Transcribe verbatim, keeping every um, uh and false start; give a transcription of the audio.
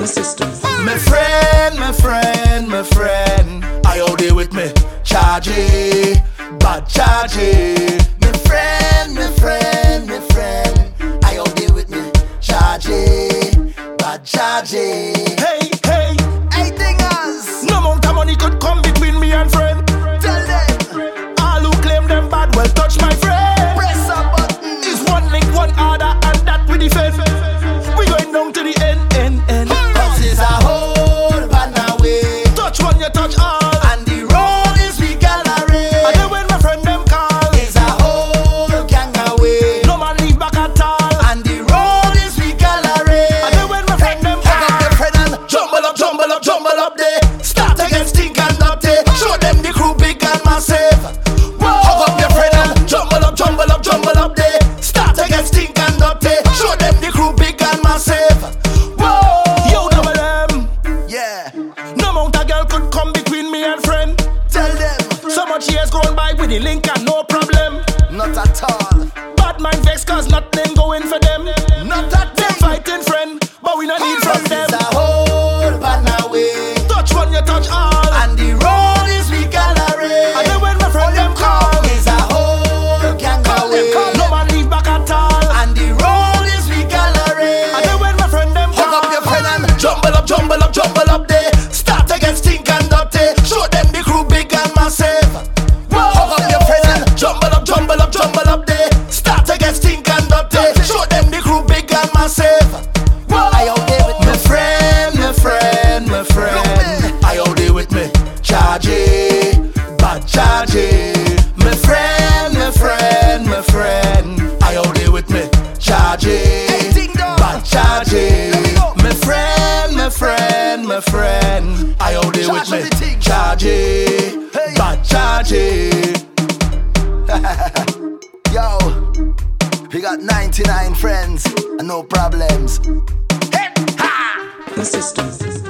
system. My friend, my friend, my friend, I all day with me, Chargy, bad Chargy. My friend, my friend, my friend, I all day with me, Chargy, bad Chargy. Hey, hey, hey, thingers. No amount of money could come between me and friend. Tell them, all who claim them bad, well touch my friend. Press a button. It's one link, one order, and that we defend. We going down to the end, end, end. Cause it's a whole banner way. Touch one, you touch all. And the road is we gallery. And then when my friend them call, it's a whole gang away. No man leave back at all. And the road is we gallery. And then when my friend them call, hug up your friend and jumble up, jumble up, jumble up there. Start against Stink and Dirty. Show them the crew big and massive. Whoa. Hug up your friend and jumble up, jumble up, jumble up there. Start against Stink and Dirty. Show them the crew big and massive. Whoa. Yo, double them. Yeah. No amount of girl could come between me and friend. Tell them. So much years gone by with the link and no problem. Not at all. Bad mind vex cause nothing going for them. Not at them fighting friend, but we not need from them. It's a whole banner way. Touch one, you touch all. And the road is we gallery. And then when my friend them call, it's a whole gang away. No man leave back at all. And the road is we gallery. And then when my friend them call, hug up your friend and jumble up, jumble up, jumble up there. Start against Stink and Dirty. Show them the crew big and massive. Whoa. Hug up your friend and jumble up, jumble up, jumble up there. Start against Stink and Dirty. Show them the crew big and massive. Whoa. I all day with my friend, my friend, my friend. I all day with me, Chargy, bad Chargy. My friend, my friend, my friend. I all day with me, Chargy, bad Chargy. My friend, my friend, my friend. I all day with me, Chargy, bad Chargy. Yo, we got ninety-nine friends and no problems. The system.